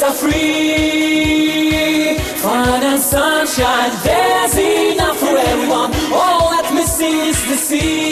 are free. Fun and sunshine, there's enough for everyone. All that's missing is the sea.